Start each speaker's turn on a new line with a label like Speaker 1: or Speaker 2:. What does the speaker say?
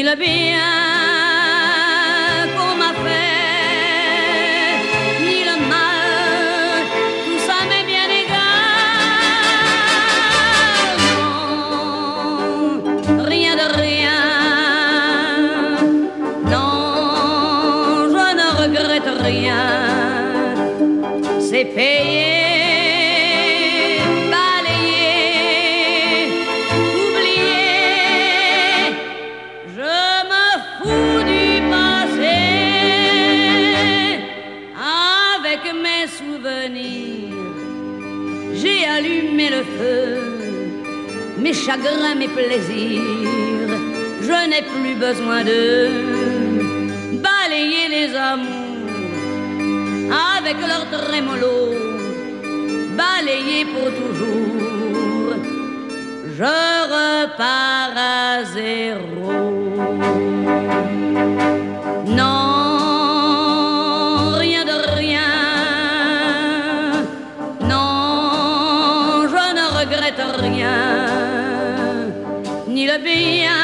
Speaker 1: ni le bien qu'on m'a fait, ni le mal, tout ça m'est bien égal. Non, rien de rien, non, je ne regrette rien, c'est payé. J'ai allumé le feu, mes chagrins, mes plaisirs. Je n'ai plus besoin de balayer les amours avec leur trémolo, balayer pour toujours. Je repars à zéro. Non. Rien, ni le bien